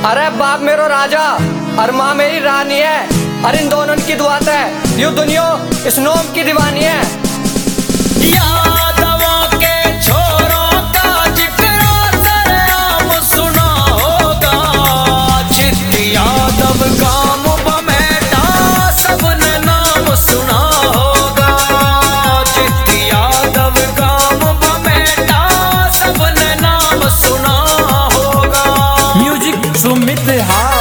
अरे बाप मेरो राजा और माँ मेरी रानी है। अरे इन दोनों की दुआ है, यूं दुनिया इस नोम की दीवानी है। यादवों के छोरों का जिक्र सरेआम सुना होगा। चित्त यादव गांव बमेटा सबने नाम सुना होगा। चित्त यादव गांव बमेटा सबने नाम सुना होगा। म्यूजिक सुमित हा।